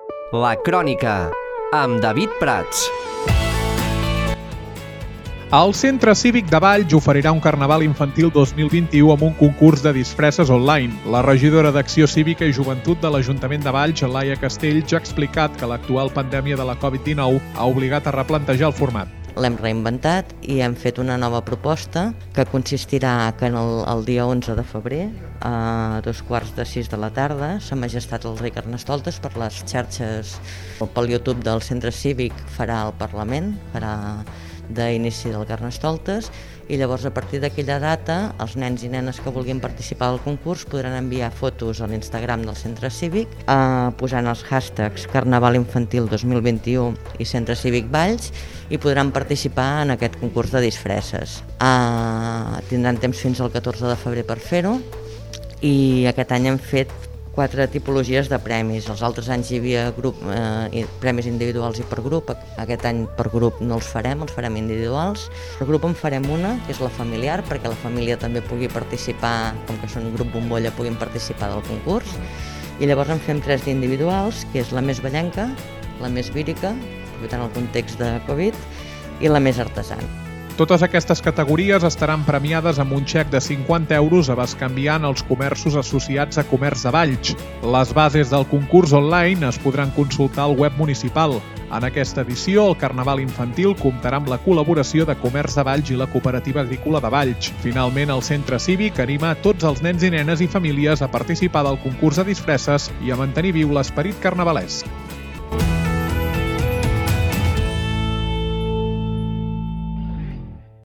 La Crònica, amb David Prats. El Centre Cívic de Valls oferirà un Carnaval Infantil 2021 amb un concurs de disfresses online. La regidora d'Acció Cívica i Joventut de l'Ajuntament de Valls, Laia Castells, ha explicat que l'actual pandèmia de la Covid-19 ha obligat a replantejar el format. L'hem reinventat i hem fet una nova proposta que consistirà que el dia 11 de febrer a 5:45 de la tarda Sa Majestat el Rei Carnestoltes per les xarxes o pel YouTube del Centre Cívic farà el Parlament, farà d'inici del Carnestoltes, i llavors a partir d'aquella data els nens i nenes que vulguin participar al concurs podran enviar fotos a l'Instagram del Centre Cívic posant els hashtags Carnaval Infantil 2021 i Centre Cívic Valls i podran participar en aquest concurs de disfresses. Tindran temps fins al 14 de febrer per fer-ho i aquest any hem fet 4 tipologies de premis. Els altres anys hi havia premis individuals i per grup. Aquest any per grup no els farem individuals. Per grup en farem una, que és la familiar, perquè la família també pugui participar, com que són un grup bombolla, puguin participar del concurs. I llavors en fem 3 d'individuals, que és la més ballenca, la més vírica, aprofitant el context de Covid, i la més artesana. Totes aquestes categories estaran premiades amb un xec de 50 euros a bescanviar en els comerços associats a Comerç de Valls. Les bases del concurs online es podran consultar al web municipal. En aquesta edició, el Carnaval Infantil comptarà amb la col·laboració de Comerç de Valls i la Cooperativa Agrícola de Valls. Finalment, el Centre Cívic anima a tots els nens i nenes i famílies a participar del concurs de disfresses i a mantenir viu l'esperit carnavalesc.